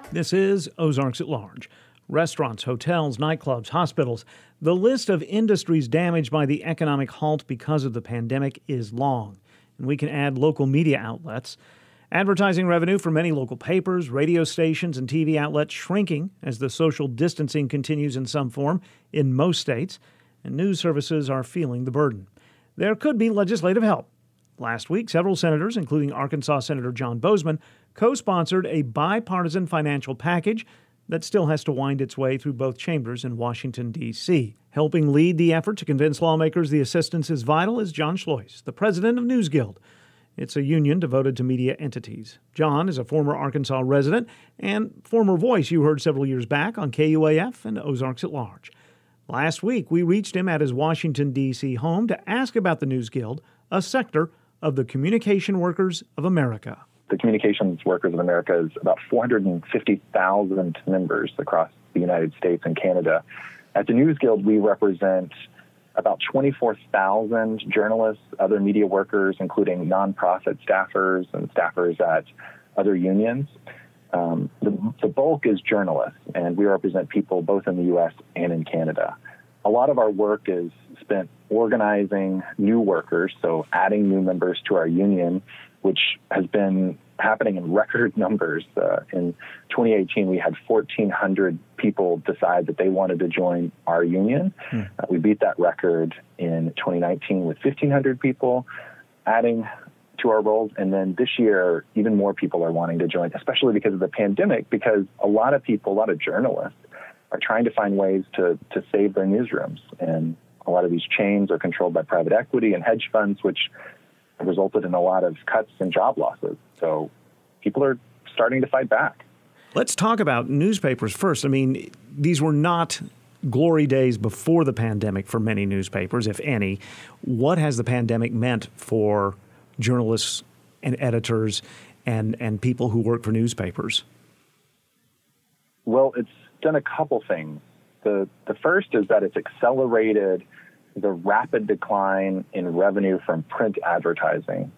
This is Ozarks at Large. Restaurants, hotels, nightclubs, hospitals. The list of industries damaged by the economic halt because of the pandemic is long. And we can add local media outlets. Advertising revenue for many local papers, radio stations, and TV outlets shrinking as the social distancing continues in some form in most states, and news services are feeling the burden. There could be legislative help. Last week, several senators, including Arkansas Senator John Boozman, co-sponsored a bipartisan financial package that still has to wind its way through both chambers in Washington, D.C. Helping lead the effort to convince lawmakers the assistance is vital is John Schlois, the president of News Guild. It's a union devoted to media entities. John is a former Arkansas resident and former voice you heard several years back on KUAF and Ozarks at Large. Last week, we reached him at his Washington, D.C. home to ask about the News Guild, a sector of the Communication Workers of America. The Communications Workers of America is about 450,000 members across the United States and Canada. At the News Guild, we represent about 24,000 journalists, other media workers, including nonprofit staffers and staffers at other unions. The bulk is journalists, and we represent people both in the U.S. and in Canada. A lot of our work is spent organizing new workers, so adding new members to our union, which has been happening in record numbers. In 2018, we had 1,400 people decide that they wanted to join our union. We beat that record in 2019 with 1,500 people adding to our rolls. And then this year, even more people are wanting to join, especially because of the pandemic, because a lot of people, a lot of journalists are trying to find ways to save their newsrooms. And a lot of these chains are controlled by private equity and hedge funds, which resulted in a lot of cuts and job losses. So people are starting to fight back. Let's talk about newspapers first. I mean, these were not glory days before the pandemic for many newspapers, if any. What has the pandemic meant for journalists and editors and people who work for newspapers? Well, it's done a couple things. The first is that it's accelerated the rapid decline in revenue from print advertising.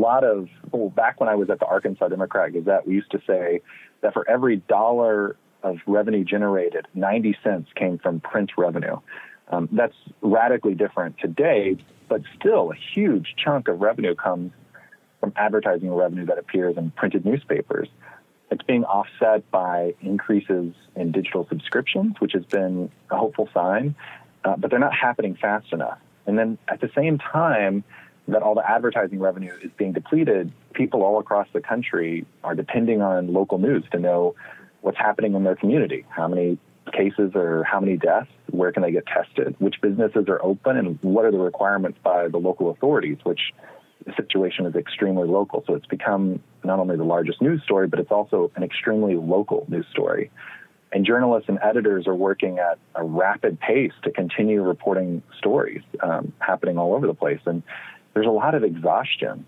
Back when I was at the Arkansas Democrat-Gazette, we used to say that for every dollar of revenue generated, 90 cents came from print revenue. That's radically different today, but still a huge chunk of revenue comes from advertising revenue that appears in printed newspapers. It's being offset by increases in digital subscriptions, which has been a hopeful sign, but they're not happening fast enough. And then at the same time that all the advertising revenue is being depleted, people all across the country are depending on local news to know what's happening in their community, how many cases or how many deaths, where can they get tested, which businesses are open, and what are the requirements by the local authorities, which the situation is extremely local. So it's become not only the largest news story, but it's also an extremely local news story. And journalists and editors are working at a rapid pace to continue reporting stories happening all over the place. And there's a lot of exhaustion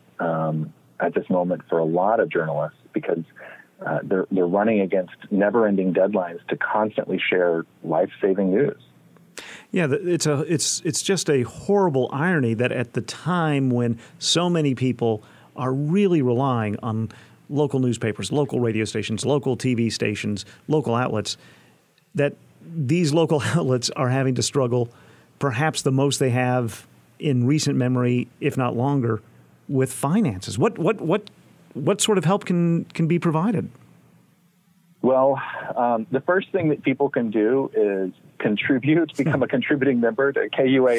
at this moment for a lot of journalists because they're running against never-ending deadlines to constantly share life-saving news. Yeah, it's just a horrible irony that at the time when so many people are really relying on local newspapers, local radio stations, local TV stations, local outlets, that these local outlets are having to struggle perhaps the most they have in recent memory, if not longer, with finances. What sort of help can be provided? Well, the first thing that people can do is contribute, become a contributing member to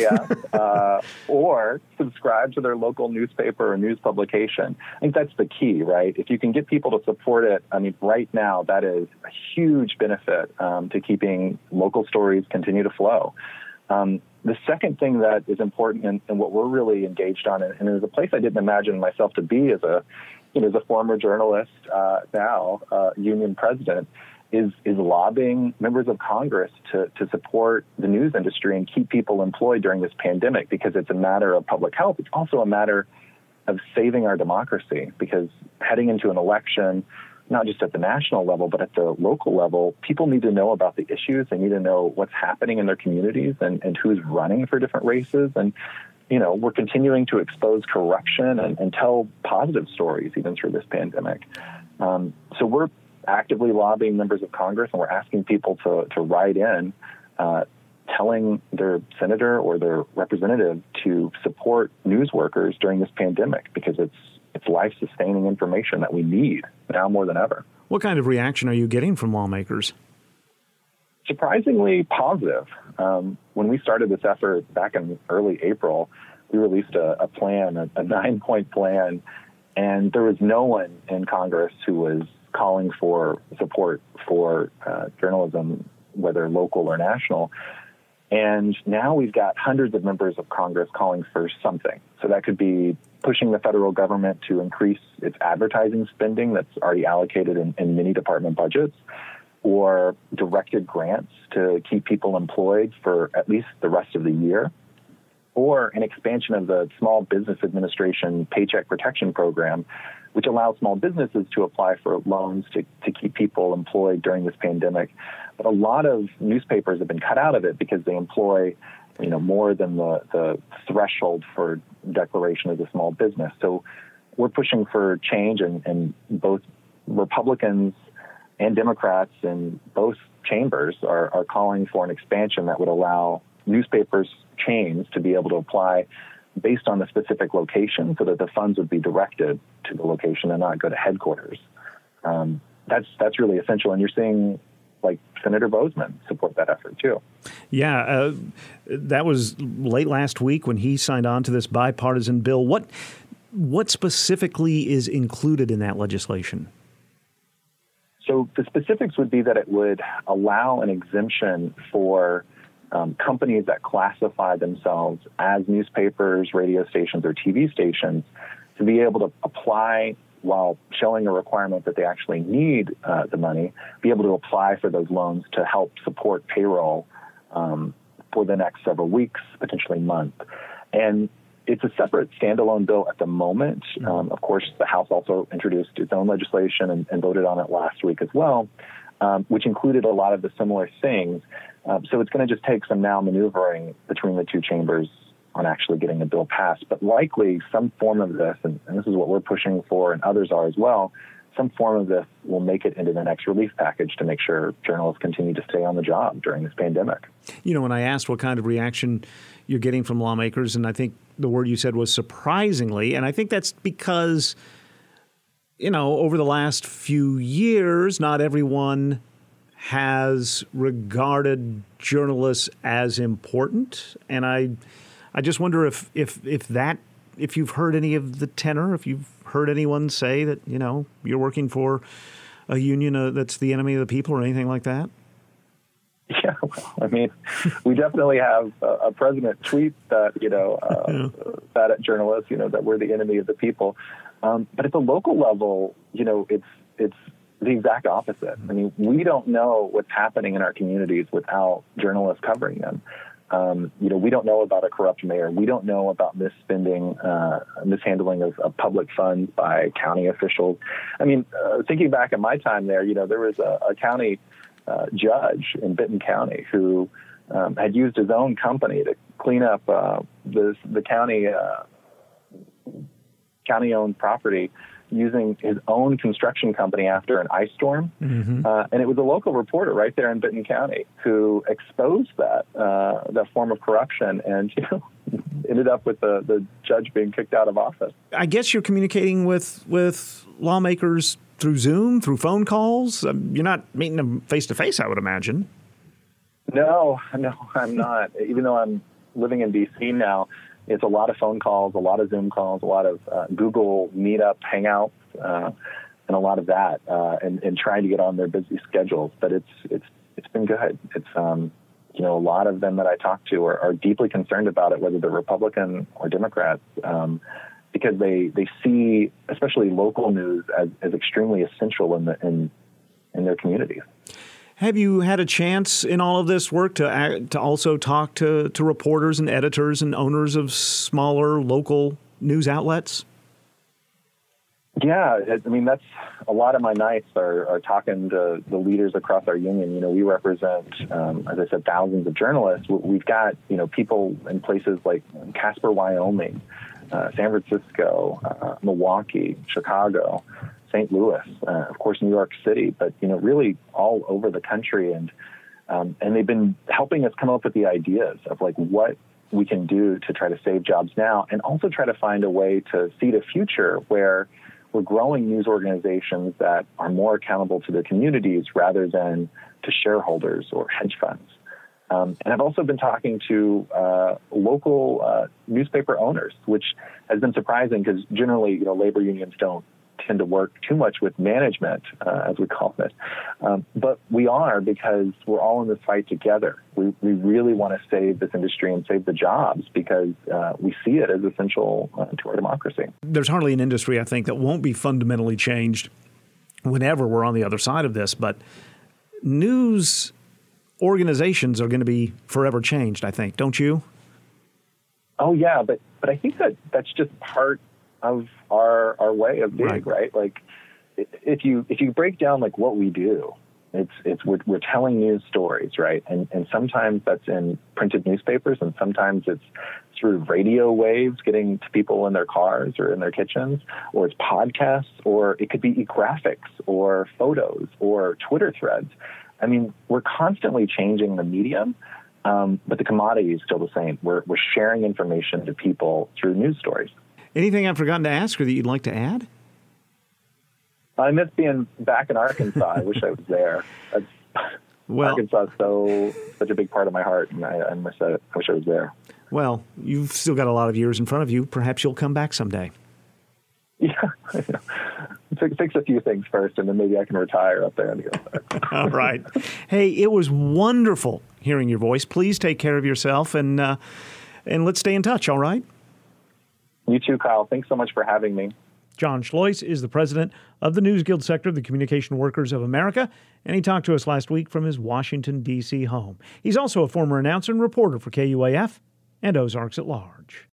KUAF, or subscribe to their local newspaper or news publication. I think that's the key, right? If you can get people to support it, I mean, right now, that is a huge benefit to keeping local stories continue to flow. The second thing that is important and what we're really engaged on, and it is a place I didn't imagine myself to be as a former journalist, now union president, is lobbying members of Congress to support the news industry and keep people employed during this pandemic, because it's a matter of public health. It's also a matter of saving our democracy, because heading into an election, not just at the national level, but at the local level, people need to know about the issues. They need to know what's happening in their communities and who's running for different races. And, we're continuing to expose corruption and tell positive stories even through this pandemic. So we're actively lobbying members of Congress, and we're asking people to write in, telling their senator or their representative to support news workers during this pandemic, because it's life-sustaining information that we need now more than ever. What kind of reaction are you getting from lawmakers? Surprisingly positive. When we started this effort back in early April, we released a plan, a 9-point plan, and there was no one in Congress who was calling for support for journalism, whether local or national. And now we've got hundreds of members of Congress calling for something. So that could be pushing the federal government to increase its advertising spending that's already allocated in many department budgets, or directed grants to keep people employed for at least the rest of the year, or an expansion of the Small Business Administration Paycheck Protection Program, which allows small businesses to apply for loans to keep people employed during this pandemic. But a lot of newspapers have been cut out of it because they employ, more than the threshold for declaration as a small business. So we're pushing for change, and both Republicans and Democrats in both chambers are calling for an expansion that would allow newspapers, chains, to be able to apply based on the specific location, so that the funds would be directed to the location and not go to headquarters. That's really essential, and you're seeing like Senator Boozman support that effort too. Yeah, that was late last week when he signed on to this bipartisan bill. What specifically is included in that legislation? So the specifics would be that it would allow an exemption for companies that classify themselves as newspapers, radio stations, or TV stations to be able to apply, while showing a requirement that they actually need the money, be able to apply for those loans to help support payroll for the next several weeks, potentially month. And it's a separate standalone bill at the moment. Of course, the House also introduced its own legislation and voted on it last week as well, which included a lot of the similar things. So it's going to just take some now maneuvering between the two chambers on actually getting a bill passed. But likely some form of this, and this is what we're pushing for and others are as well, some form of this will make it into the next relief package to make sure journalists continue to stay on the job during this pandemic. When I asked what kind of reaction you're getting from lawmakers, and I think the word you said was surprisingly, and I think that's because, over the last few years, not everyone has regarded journalists as important. And I just wonder if you've heard any of the tenor, if you've heard anyone say that, you're working for a union that's the enemy of the people or anything like that? Yeah, well, we definitely have a president tweet that, that at journalists, that we're the enemy of the people. But at the local level, it's the exact opposite. We don't know what's happening in our communities without journalists covering them. We don't know about a corrupt mayor. We don't know about mishandling of public funds by county officials. Thinking back at my time there, there was a county judge in Benton County who had used his own company to clean up the county-owned property using his own construction company after an ice storm. Mm-hmm. And it was a local reporter right there in Benton County who exposed that form of corruption and, ended up with the judge being kicked out of office. I guess you're communicating with lawmakers through Zoom, through phone calls. You're not meeting them face-to-face, I would imagine. No, I'm not. Even though I'm living in D.C. now, it's a lot of phone calls, a lot of Zoom calls, a lot of Google Meetup, Hangouts, and a lot of that, and trying to get on their busy schedules. But it's been good. It's a lot of them that I talk to are deeply concerned about it, whether they're Republican or Democrats, because they see, especially local news, as extremely essential in their communities. Have you had a chance in all of this work to also talk to reporters and editors and owners of smaller local news outlets? Yeah, that's a lot of my nights are talking to the leaders across our union. We represent, as I said, thousands of journalists. We've got, people in places like Casper, Wyoming, San Francisco, Milwaukee, Chicago. St. Louis, of course, New York City, but, really all over the country. And they've been helping us come up with the ideas of like what we can do to try to save jobs now, and also try to find a way to seed a future where we're growing news organizations that are more accountable to their communities rather than to shareholders or hedge funds. And I've also been talking to local newspaper owners, which has been surprising because generally, labor unions don't tend to work too much with management, as we call it. But we are, because we're all in this fight together. We really want to save this industry and save the jobs because we see it as essential to our democracy. There's hardly an industry, I think, that won't be fundamentally changed whenever we're on the other side of this. But news organizations are going to be forever changed, I think. Don't you? Oh, yeah. But I think that's just part of our way of being, right? Like if you break down like what we do, we're telling news stories, right? And sometimes that's in printed newspapers, and sometimes it's through radio waves getting to people in their cars or in their kitchens, or it's podcasts, or it could be graphics or photos or Twitter threads. I mean, we're constantly changing the medium, but the commodity is still the same. We're sharing information to people through news stories. Anything I've forgotten to ask her that you'd like to add? I miss being back in Arkansas. I wish I was there. Arkansas is such a big part of my heart, and I miss it. I wish I was there. Well, you've still got a lot of years in front of you. Perhaps you'll come back someday. Yeah. Fix a few things first, and then maybe I can retire up there and go back. All right. Hey, it was wonderful hearing your voice. Please take care of yourself, and let's stay in touch, all right? You too, Kyle. Thanks so much for having me. John Schlois is the president of the News Guild sector of the Communication Workers of America, and he talked to us last week from his Washington, D.C. home. He's also a former announcer and reporter for KUAF and Ozarks at Large.